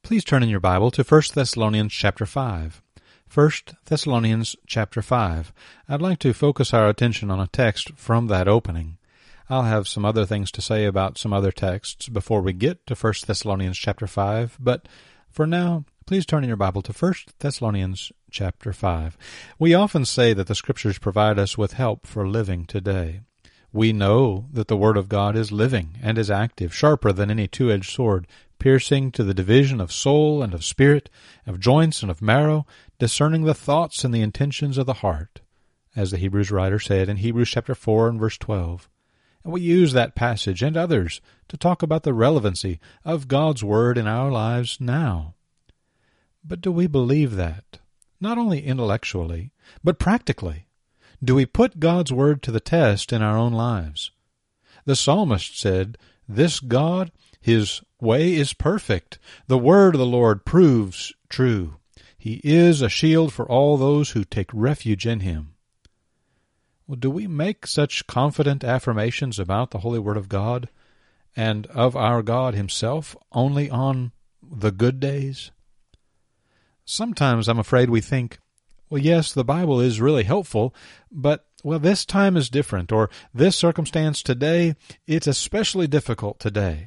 Please turn in your Bible to 1 Thessalonians chapter 5. 1 Thessalonians chapter 5. I'd like to focus our attention on a text from that opening. I'll have some other things to say about some other texts before we get to 1 Thessalonians chapter 5, but for now, please turn in your Bible to 1 Thessalonians chapter 5. We often say that the Scriptures provide us with help for living today. We know that the Word of God is living and is active, sharper than any two-edged sword, piercing to the division of soul and of spirit, of joints and of marrow, discerning the thoughts and the intentions of the heart, as the Hebrews writer said in Hebrews chapter 4 and verse 12. And we use that passage and others to talk about the relevancy of God's Word in our lives now. But do we believe that? Not only intellectually, but practically. Do we put God's Word to the test in our own lives? The psalmist said, "This God, His way is perfect. The word of the Lord proves true. He is a shield for all those who take refuge in Him." Well, do we make such confident affirmations about the Holy Word of God and of our God Himself only on the good days? Sometimes I'm afraid we think, well, yes, the Bible is really helpful, but, well, this time is different, or this circumstance today, it's especially difficult today.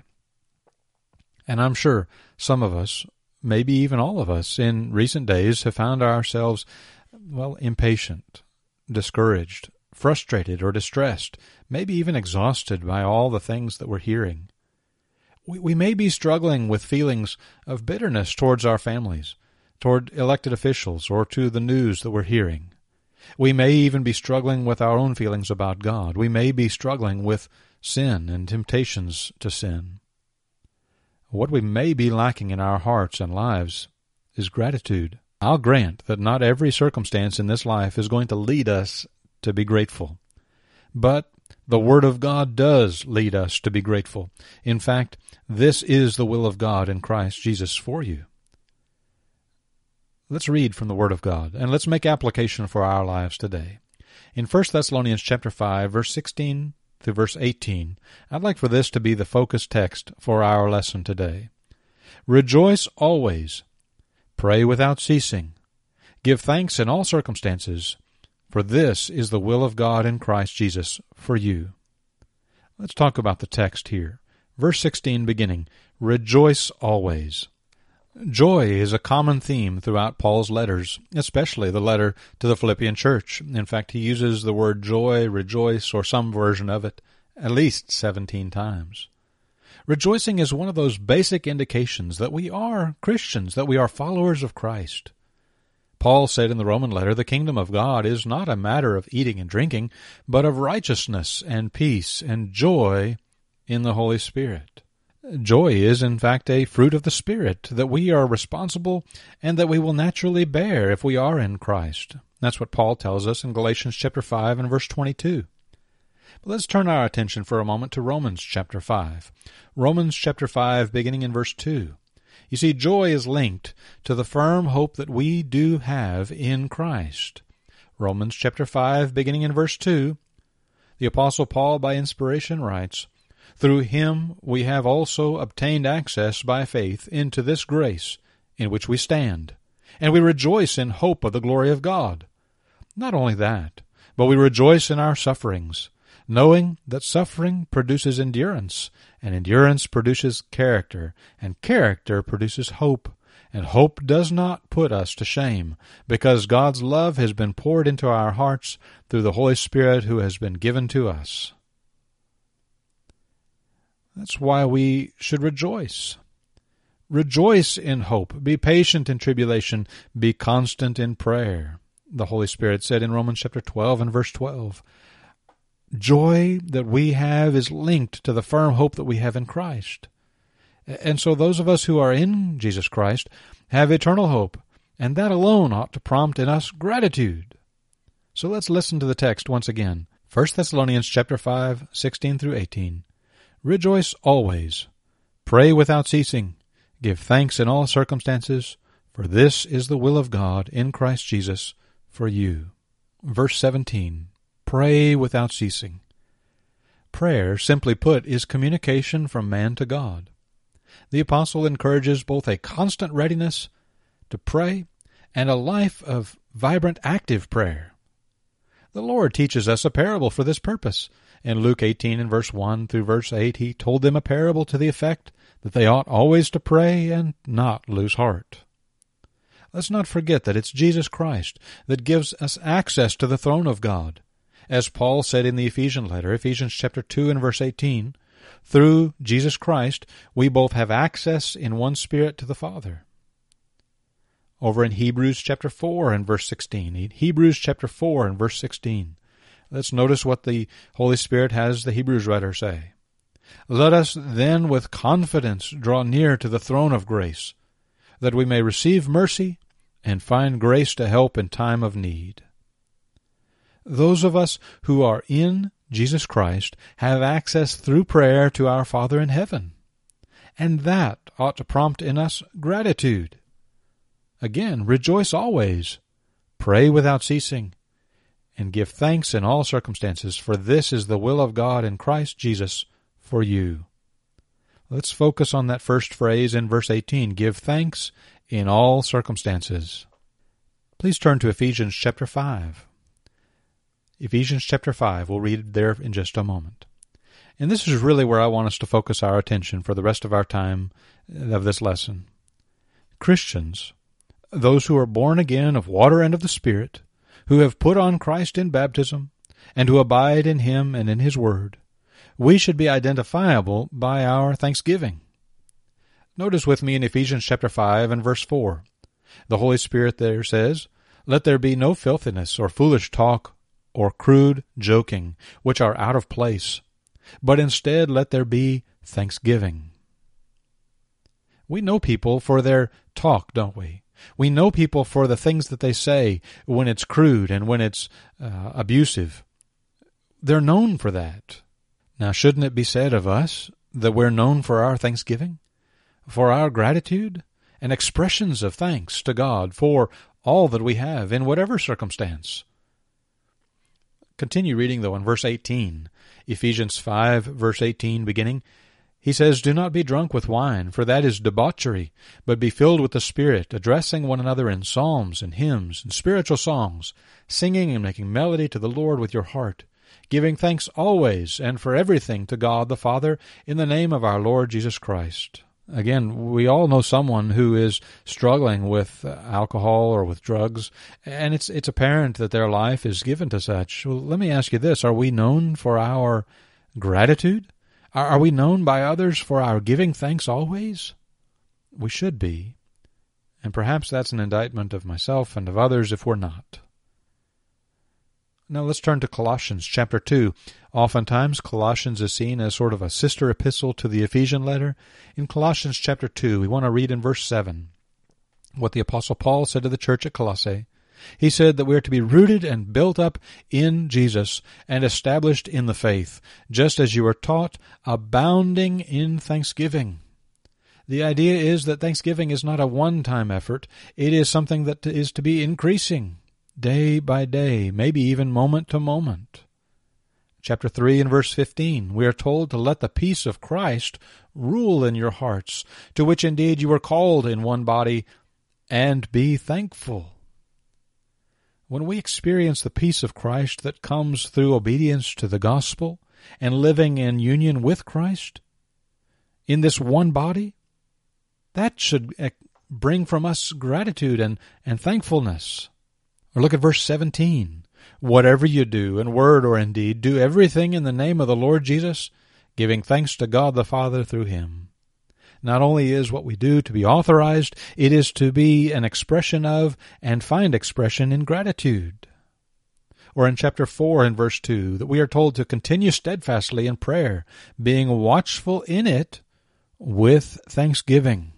And I'm sure some of us, maybe even all of us, in recent days have found ourselves, well, impatient, discouraged, frustrated or distressed, maybe even exhausted by all the things that we're hearing. We may be struggling with feelings of bitterness towards our families, toward elected officials, or to the news that we're hearing. We may even be struggling with our own feelings about God. We may be struggling with sin and temptations to sin. What we may be lacking in our hearts and lives is gratitude. I'll grant that not every circumstance in this life is going to lead us to be grateful. But the Word of God does lead us to be grateful. In fact, this is the will of God in Christ Jesus for you. Let's read from the Word of God, and let's make application for our lives today. In 1 Thessalonians chapter 5, verse 16 through verse 18, I'd like for this to be the focus text for our lesson today. Rejoice always. Pray without ceasing. Give thanks in all circumstances, for this is the will of God in Christ Jesus for you. Let's talk about the text here. Verse 16 beginning, Rejoice always. Joy is a common theme throughout Paul's letters, especially the letter to the Philippian church. In fact, he uses the word joy, rejoice, or some version of it at least 17 times. Rejoicing is one of those basic indications that we are Christians, that we are followers of Christ. Paul said in the Roman letter, the kingdom of God is not a matter of eating and drinking, but of righteousness and peace and joy in the Holy Spirit. Joy is, in fact, a fruit of the Spirit that we are responsible and that we will naturally bear if we are in Christ. That's what Paul tells us in Galatians chapter 5 and verse 22. But let's turn our attention for a moment to Romans chapter 5. Romans chapter 5, beginning in verse 2. You see, joy is linked to the firm hope that we do have in Christ. Romans chapter 5, beginning in verse 2, the Apostle Paul, by inspiration, writes, Through Him we have also obtained access by faith into this grace in which we stand, and we rejoice in hope of the glory of God. Not only that, but we rejoice in our sufferings, knowing that suffering produces endurance, and endurance produces character, and character produces hope. And hope does not put us to shame, because God's love has been poured into our hearts through the Holy Spirit who has been given to us. That's why we should rejoice. Rejoice in hope. Be patient in tribulation. Be constant in prayer. The Holy Spirit said in Romans chapter 12 and verse 12. Joy that we have is linked to the firm hope that we have in Christ. And so those of us who are in Jesus Christ have eternal hope, and that alone ought to prompt in us gratitude. So let's listen to the text once again. 1 Thessalonians chapter 5, 16 through 18. Rejoice always. Pray without ceasing. Give thanks in all circumstances, for this is the will of God in Christ Jesus for you. Verse 17. Pray without ceasing. Prayer, simply put, is communication from man to God. The apostle encourages both a constant readiness to pray and a life of vibrant, active prayer. The Lord teaches us a parable for this purpose. In Luke 18 and verse 1 through verse 8, he told them a parable to the effect that they ought always to pray and not lose heart. Let's not forget that it's Jesus Christ that gives us access to the throne of God. As Paul said in the Ephesian letter, Ephesians chapter 2 and verse 18, through Jesus Christ, we both have access in one Spirit to the Father. Over in Hebrews chapter 4 and verse 16, Hebrews chapter 4 and verse 16, let's notice what the Holy Spirit has the Hebrews writer say. Let us then with confidence draw near to the throne of grace, that we may receive mercy and find grace to help in time of need. Those of us who are in Jesus Christ have access through prayer to our Father in heaven, and that ought to prompt in us gratitude. Again, rejoice always, pray without ceasing, and give thanks in all circumstances, for this is the will of God in Christ Jesus for you. Let's focus on that first phrase in verse 18, give thanks in all circumstances. Please turn to Ephesians chapter 5. Ephesians chapter 5, we'll read there in just a moment. And this is really where I want us to focus our attention for the rest of our time of this lesson. Christians, those who are born again of water and of the Spirit, who have put on Christ in baptism, and who abide in Him and in His Word, we should be identifiable by our thanksgiving. Notice with me in Ephesians chapter 5 and verse 4. The Holy Spirit there says, let there be no filthiness or foolish talk or crude joking, which are out of place, but instead let there be thanksgiving. We know people for their talk, don't we? We know people for the things that they say when it's crude and when it's abusive. They're known for that. Now, shouldn't it be said of us that we're known for our thanksgiving, for our gratitude, and expressions of thanks to God for all that we have in whatever circumstance? Continue reading, though, in verse 18. Ephesians 5, verse 18, beginning. He says, do not be drunk with wine, for that is debauchery, but be filled with the Spirit, addressing one another in psalms and hymns and spiritual songs, singing and making melody to the Lord with your heart, giving thanks always and for everything to God the Father in the name of our Lord Jesus Christ. Again, we all know someone who is struggling with alcohol or with drugs, and it's apparent that their life is given to such. Well, let me ask you this. Are we known for our gratitude? Are we known by others for our giving thanks always? We should be. And perhaps that's an indictment of myself and of others if we're not. Now let's turn to Colossians chapter 2. Oftentimes Colossians is seen as sort of a sister epistle to the Ephesian letter. In Colossians chapter 2, we want to read in verse 7 what the Apostle Paul said to the church at Colossae. He said that we are to be rooted and built up in Jesus and established in the faith, just as you were taught, abounding in thanksgiving. The idea is that thanksgiving is not a one-time effort. It is something that is to be increasing day by day, maybe even moment to moment. Chapter 3 and verse 15, we are told to let the peace of Christ rule in your hearts, to which indeed you were called in one body, and be thankful. When we experience the peace of Christ that comes through obedience to the gospel and living in union with Christ in this one body, that should bring from us gratitude and thankfulness. Or look at verse 17. Whatever you do, in word or in deed, do everything in the name of the Lord Jesus, giving thanks to God the Father through Him. Not only is what we do to be authorized, it is to be an expression of and find expression in gratitude. Or in chapter 4 and verse 2, that we are told to continue steadfastly in prayer, being watchful in it with thanksgiving.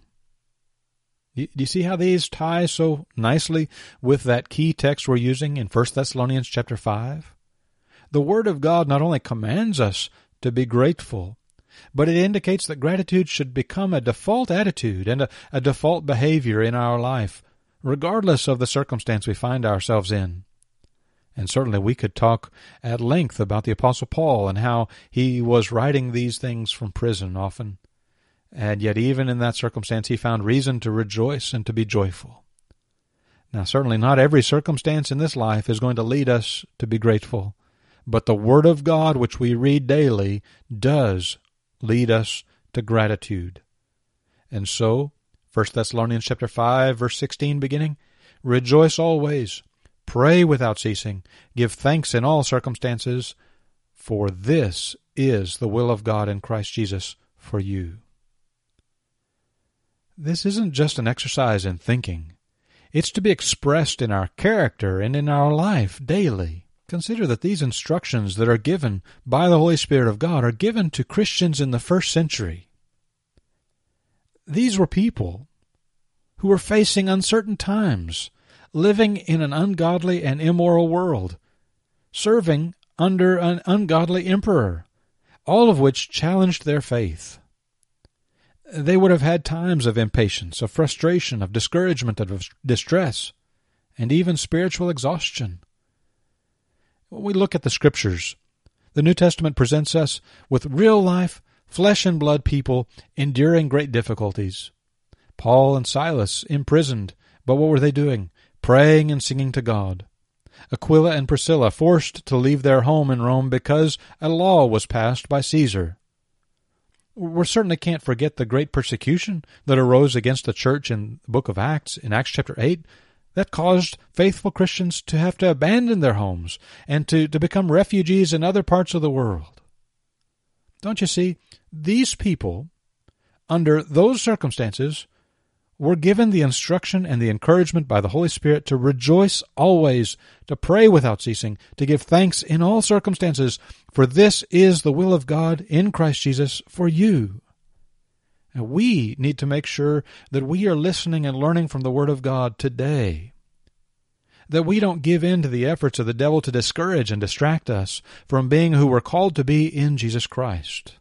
Do you see how these tie so nicely with that key text we're using in 1 Thessalonians chapter 5? The Word of God not only commands us to be grateful, but it indicates that gratitude should become a default attitude and a default behavior in our life, regardless of the circumstance we find ourselves in. And certainly we could talk at length about the Apostle Paul and how he was writing these things from prison often. and yet even in that circumstance he found reason to rejoice and to be joyful. Now, certainly not every circumstance in this life is going to lead us to be grateful, but the Word of God, which we read daily, does lead us to gratitude. And so, 1 Thessalonians chapter 5, verse 16 beginning, rejoice always, pray without ceasing, give thanks in all circumstances, for this is the will of God in Christ Jesus for you. This isn't just an exercise in thinking. It's to be expressed in our character and in our life daily. Consider that these instructions that are given by the Holy Spirit of God are given to Christians in the first century. These were people who were facing uncertain times, living in an ungodly and immoral world, serving under an ungodly emperor, all of which challenged their faith. They would have had times of impatience, of frustration, of discouragement, of distress, and even spiritual exhaustion. When we look at the Scriptures, the New Testament presents us with real-life, flesh-and-blood people enduring great difficulties. Paul and Silas imprisoned, but what were they doing? Praying and singing to God. Aquila and Priscilla forced to leave their home in Rome because a law was passed by Caesar. We certainly can't forget the great persecution that arose against the church in the book of Acts, in Acts chapter 8, that caused faithful Christians to have to abandon their homes and to become refugees in other parts of the world. Don't you see? These people, under those circumstances, were given the instruction and the encouragement by the Holy Spirit to rejoice always, to pray without ceasing, to give thanks in all circumstances, for this is the will of God in Christ Jesus for you. And we need to make sure that we are listening and learning from the Word of God today, that we don't give in to the efforts of the devil to discourage and distract us from being who we're called to be in Jesus Christ.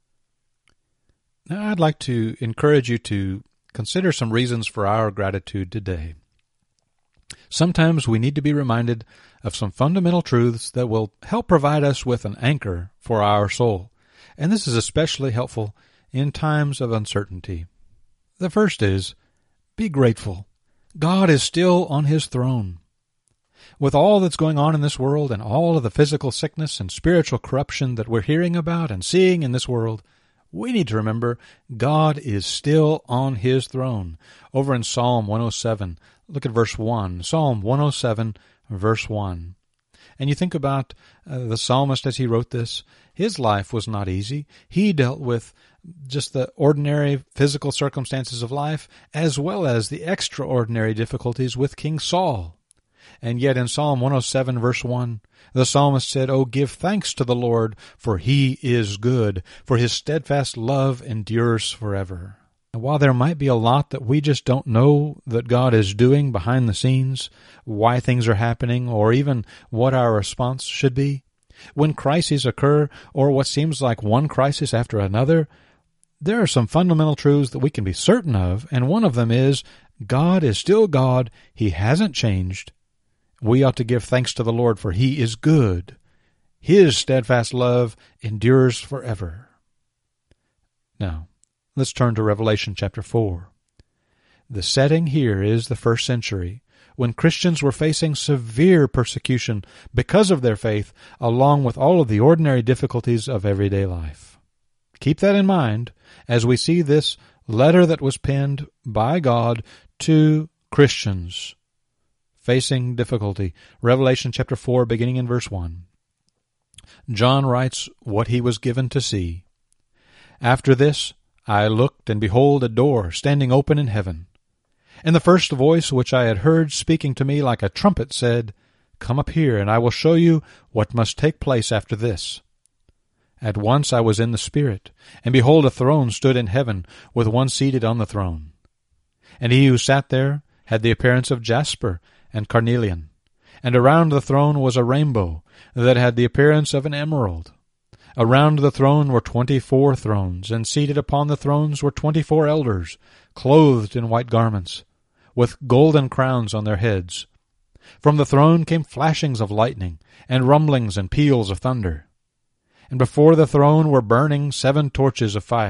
Now, I'd like to encourage you to consider some reasons for our gratitude today. Sometimes we need to be reminded of some fundamental truths that will help provide us with an anchor for our soul, and this is especially helpful in times of uncertainty. The first is, be grateful. God is still on His throne. With all that's going on in this world and all of the physical sickness and spiritual corruption that we're hearing about and seeing in this world, we need to remember God is still on His throne. Over in Psalm 107, look at verse 1. Psalm 107, verse 1. And you think about the psalmist as he wrote this. His life was not easy. He dealt with just the ordinary physical circumstances of life as well as the extraordinary difficulties with King Saul. And yet in Psalm 107, verse 1, the psalmist said, "Oh, give thanks to the Lord, for He is good, for His steadfast love endures forever." And while there might be a lot that we just don't know that God is doing behind the scenes, why things are happening, or even what our response should be, when crises occur, or what seems like one crisis after another, there are some fundamental truths that we can be certain of, and one of them is God is still God. He hasn't changed. We ought to give thanks to the Lord, for He is good. His steadfast love endures forever. Now, let's turn to Revelation chapter 4. The setting here is the first century, when Christians were facing severe persecution because of their faith, along with all of the ordinary difficulties of everyday life. Keep that in mind as we see this letter that was penned by God to Christians facing difficulty. Revelation chapter 4, beginning in verse 1. John writes what he was given to see. "After this I looked, and behold, a door standing open in heaven. And the first voice which I had heard speaking to me like a trumpet said, 'Come up here, and I will show you what must take place after this.' At once I was in the Spirit, and behold, a throne stood in heaven, with one seated on the throne. And he who sat there had the appearance of jasper and carnelian, and around the throne was a rainbow that had the appearance of an emerald. Around the throne were 24 thrones, and seated upon the thrones were 24 elders, clothed in white garments, with golden crowns on their heads. From the throne came flashings of lightning, and rumblings and peals of thunder. And before the throne were burning 7 torches of fire,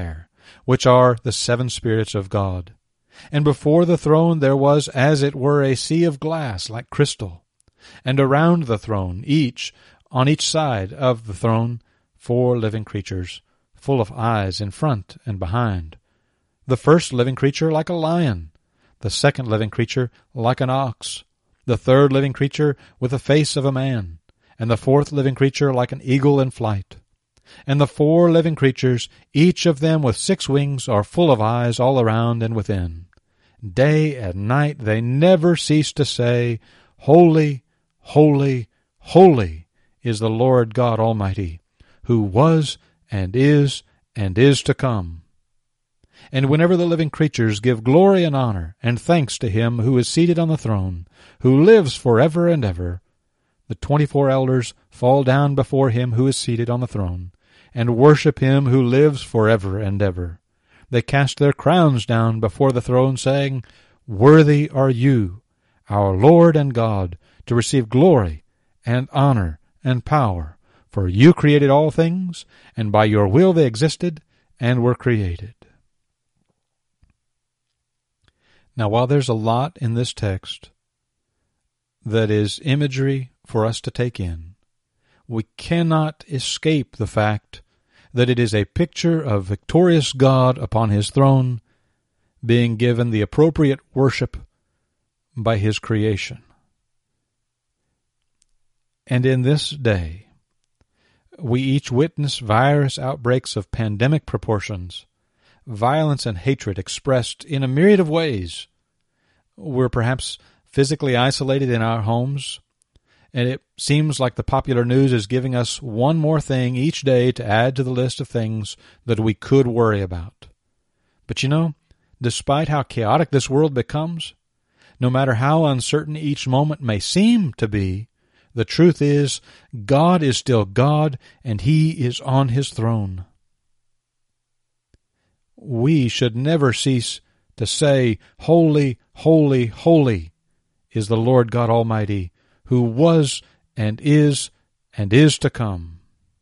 which are the 7 spirits of God. And before the throne there was as it were a sea of glass like crystal, and around the throne, on each side of the throne, 4 living creatures, full of eyes in front and behind. The first living creature like a lion, the second living creature like an ox, the third living creature with the face of a man, and the fourth living creature like an eagle in flight. And the 4 living creatures, each of them with 6 wings, are full of eyes all around and within. Day and night they never cease to say, Holy, holy, holy is the Lord God Almighty, who was and is to come. And whenever the living creatures give glory and honor and thanks to him who is seated on the throne, who lives forever and ever, the 24 elders fall down before him who is seated on the throne, and worship him who lives forever and ever. They cast their crowns down before the throne, saying, Worthy are you, our Lord and God, to receive glory and honor and power, for you created all things, and by your will they existed and were created. Now, while there's a lot in this text that is imagery for us to take in, we cannot escape the fact that it is a picture of victorious God upon his throne being given the appropriate worship by his creation. And in this day, we each witness virus outbreaks of pandemic proportions, violence and hatred expressed in a myriad of ways. We're perhaps physically isolated in our homes, and it seems like the popular news is giving us one more thing each day to add to the list of things that we could worry about. But you know, despite how chaotic this world becomes, no matter how uncertain each moment may seem to be, the truth is, God is still God, and he is on his throne. We should never cease to say, Holy, holy, holy is the Lord God Almighty, who was and is to come.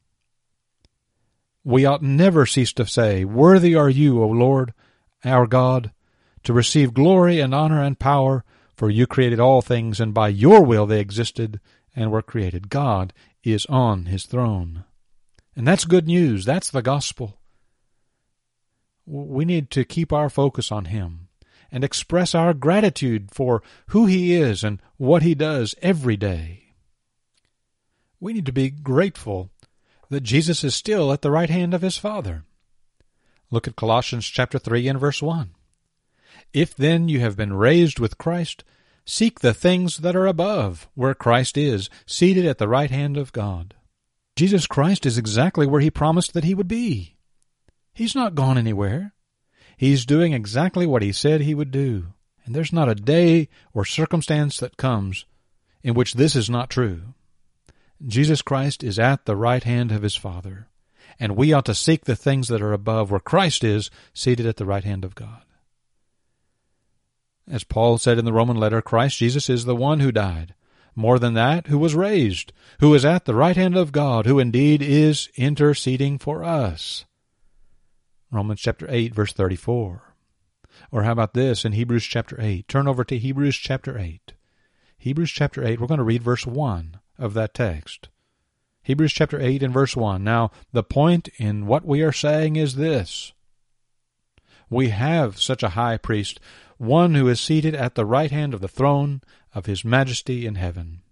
We ought never cease to say, Worthy are you, O Lord, our God, to receive glory and honor and power, for you created all things, and by your will they existed and were created. God is on his throne. And that's good news. That's the gospel. We need to keep our focus on him and express our gratitude for who he is and what he does every day. We need to be grateful that Jesus is still at the right hand of his Father. Look at Colossians chapter 3 and verse 1. If then you have been raised with Christ, seek the things that are above, where Christ is, seated at the right hand of God. Jesus Christ is exactly where he promised that he would be. He's not gone anywhere. He's doing exactly what he said he would do. And there's not a day or circumstance that comes in which this is not true. Jesus Christ is at the right hand of his Father, and we ought to seek the things that are above, where Christ is, seated at the right hand of God. As Paul said in the Roman letter, Christ Jesus is the one who died. More than that, who was raised, who is at the right hand of God, who indeed is interceding for us. Romans chapter 8, verse 34. Or how about this in Hebrews chapter 8? Turn over to Hebrews chapter 8. Hebrews chapter 8, we're going to read verse 1 of that text. Hebrews chapter 8 and verse 1. Now, the point in what we are saying is this. We have such a high priest, one who is seated at the right hand of the throne of his majesty in heaven.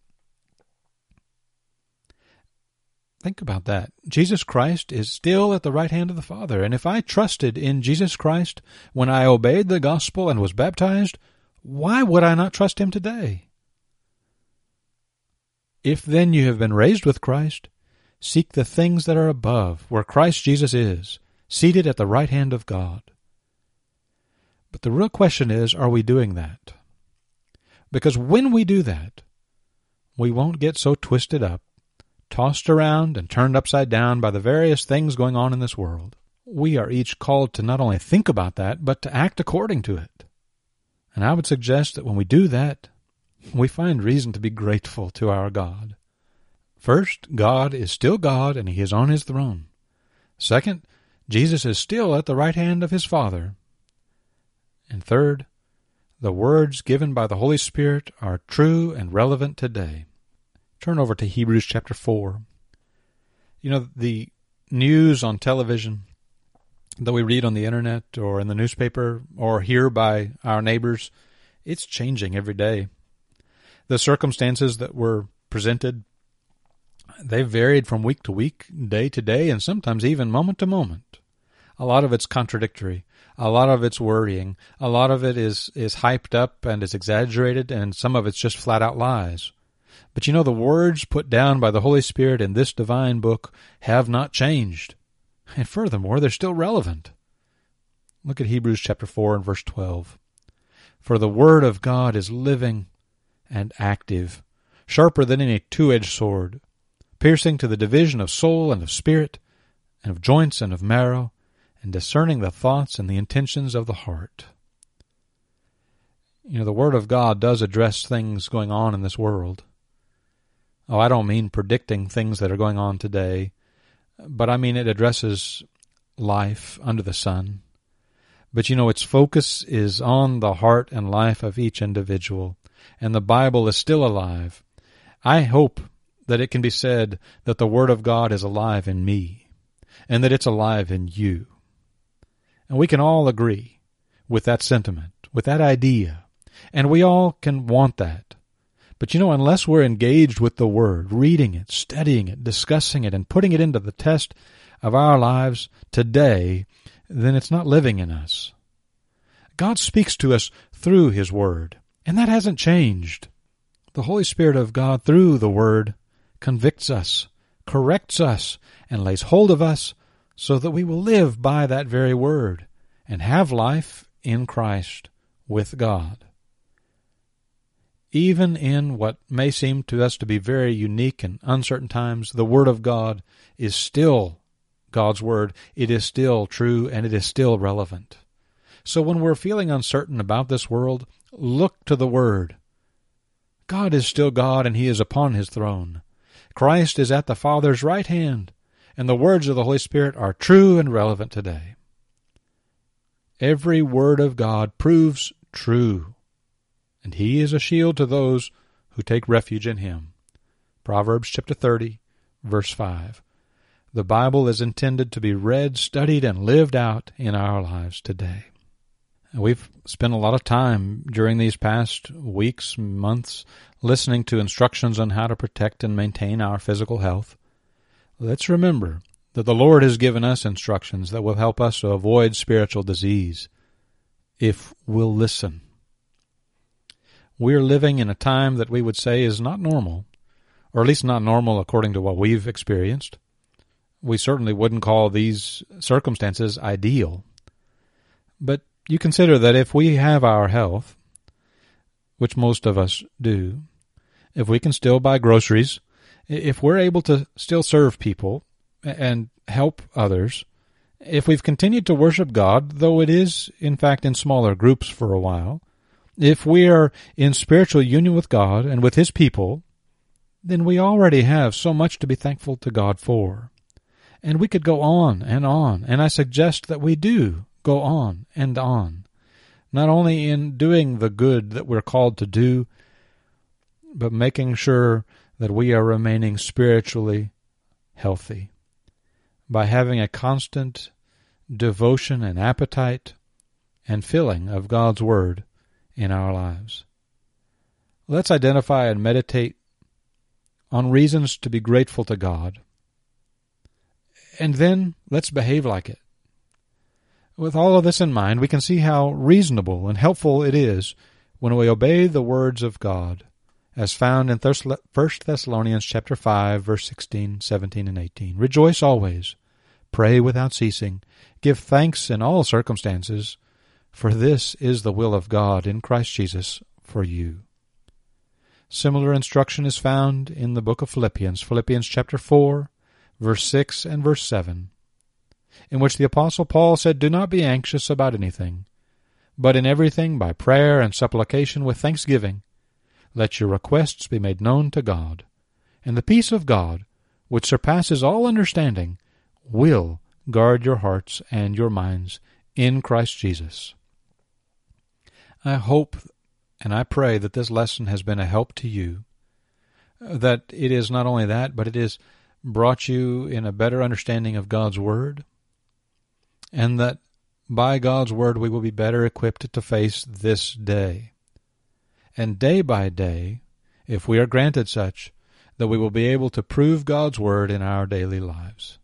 Think about that. Jesus Christ is still at the right hand of the Father, and if I trusted in Jesus Christ when I obeyed the gospel and was baptized, why would I not trust him today? If then you have been raised with Christ, seek the things that are above, where Christ Jesus is, seated at the right hand of God. But the real question is, are we doing that? Because when we do that, we won't get so twisted up, tossed around and turned upside down by the various things going on in this world. We are each called to not only think about that, but to act according to it. And I would suggest that when we do that, we find reason to be grateful to our God. First, God is still God and he is on his throne. Second, Jesus is still at the right hand of his Father. And third, the words given by the Holy Spirit are true and relevant today. Turn over to Hebrews chapter 4. You know, the news on television that we read on the internet or in the newspaper or hear by our neighbors, it's changing every day. The circumstances that were presented, they've varied from week to week, day to day, and sometimes even moment to moment. A lot of it's contradictory. A lot of it's worrying. A lot of it is hyped up and is exaggerated, and some of it's just flat out lies. But you know, the words put down by the Holy Spirit in this divine book have not changed. And furthermore, they're still relevant. Look at Hebrews chapter 4 and verse 12. For the word of God is living and active, sharper than any two-edged sword, piercing to the division of soul and of spirit, and of joints and of marrow, and discerning the thoughts and the intentions of the heart. You know, the Word of God does address things going on in this world. Oh, I don't mean predicting things that are going on today, but I mean it addresses life under the sun. But you know, its focus is on the heart and life of each individual, and the Bible is still alive. I hope that it can be said that the Word of God is alive in me, and that it's alive in you. And we can all agree with that sentiment, with that idea, and we all can want that. But you know, unless we're engaged with the Word, reading it, studying it, discussing it, and putting it into the test of our lives today, then it's not living in us. God speaks to us through His Word, and that hasn't changed. The Holy Spirit of God, through the Word, convicts us, corrects us, and lays hold of us so that we will live by that very Word and have life in Christ with God. Even in what may seem to us to be very unique and uncertain times, the Word of God is still God's Word. It is still true, and it is still relevant. So when we're feeling uncertain about this world, look to the Word. God is still God, and He is upon His throne. Christ is at the Father's right hand, and the words of the Holy Spirit are true and relevant today. Every word of God proves true, and He is a shield to those who take refuge in Him. Proverbs chapter 30, verse 5. The Bible is intended to be read, studied, and lived out in our lives today. We've spent a lot of time during these past weeks, months, listening to instructions on how to protect and maintain our physical health. Let's remember that the Lord has given us instructions that will help us to avoid spiritual disease if we'll listen. We're living in a time that we would say is not normal, or at least not normal according to what we've experienced. We certainly wouldn't call these circumstances ideal. But you consider that if we have our health, which most of us do, if we can still buy groceries, if we're able to still serve people and help others, if we've continued to worship God, though it is, in fact, in smaller groups for a while, if we are in spiritual union with God and with His people, then we already have so much to be thankful to God for. And we could go on, and I suggest that we do go on, not only in doing the good that we're called to do, but making sure that we are remaining spiritually healthy by having a constant devotion and appetite and filling of God's Word in our lives. Let's identify and meditate on reasons to be grateful to God, and then let's behave like it. With all of this in mind, we can see how reasonable and helpful it is when we obey the words of God, as found in 1 Thessalonians chapter 5, verse 16, 17, and 18. Rejoice always, pray without ceasing, give thanks in all circumstances, for this is the will of God in Christ Jesus for you. Similar instruction is found in the book of Philippians chapter 4, verse 6 and verse 7, in which the Apostle Paul said, Do not be anxious about anything, but in everything by prayer and supplication with thanksgiving, let your requests be made known to God, and the peace of God, which surpasses all understanding, will guard your hearts and your minds in Christ Jesus. I hope and I pray that this lesson has been a help to you, that it is not only that, but it has brought you in a better understanding of God's Word, and that by God's Word we will be better equipped to face this day. And day by day, if we are granted such, that we will be able to prove God's Word in our daily lives.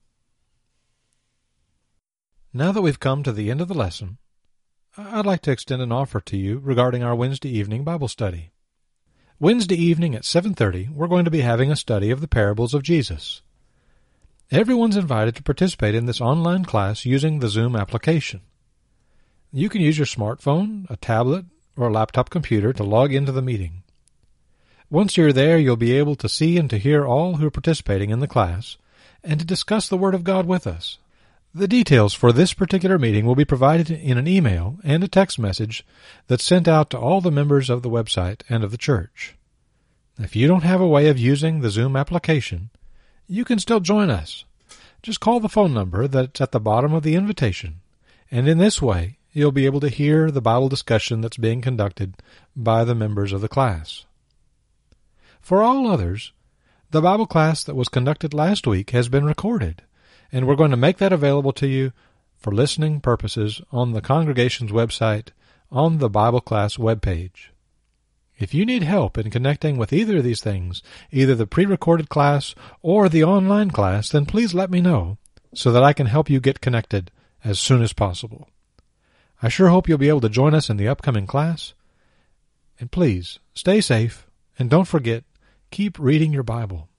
Now that we've come to the end of the lesson, I'd like to extend an offer to you regarding our Wednesday evening Bible study. Wednesday evening at 7:30, we're going to be having a study of the parables of Jesus. Everyone's invited to participate in this online class using the Zoom application. You can use your smartphone, a tablet, or a laptop computer to log into the meeting. Once you're there, you'll be able to see and to hear all who are participating in the class and to discuss the Word of God with us. The details for this particular meeting will be provided in an email and a text message that's sent out to all the members of the website and of the church. If you don't have a way of using the Zoom application, you can still join us. Just call the phone number that's at the bottom of the invitation, and in this way you'll be able to hear the Bible discussion that's being conducted by the members of the class. For all others, the Bible class that was conducted last week has been recorded, and we're going to make that available to you for listening purposes on the congregation's website on the Bible class webpage. If you need help in connecting with either of these things, either the pre-recorded class or the online class, then please let me know so that I can help you get connected as soon as possible. I sure hope you'll be able to join us in the upcoming class. And please, stay safe, and don't forget, keep reading your Bible.